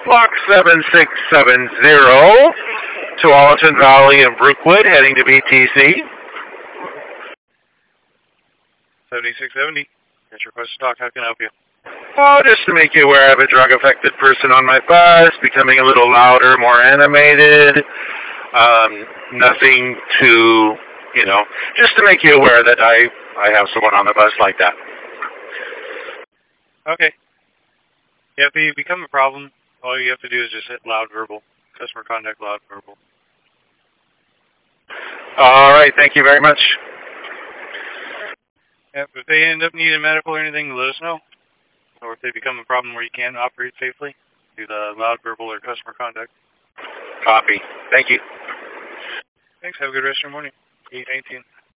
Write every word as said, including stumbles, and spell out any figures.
Block seven six seven zero, Tualatin Valley and Brookwood, heading to B T C. seventy-six seventy. That's your request to talk. How can I help you? Oh, just to make you aware, I have a drug-affected person on my bus, becoming a little louder, more animated. Um, nothing to, you know, just to make you aware that I, I have someone on the bus like that. Okay. Yeah, if you become a problem, all you have to do is just hit loud verbal. Customer contact loud verbal. All right, thank you very much. Yeah, if they end up needing medical or anything, let us know. Or if they become a problem where you can't operate safely, do the loud verbal or customer contact. Copy. Thank you. Thanks. Have a good rest of your morning. eight nineteen.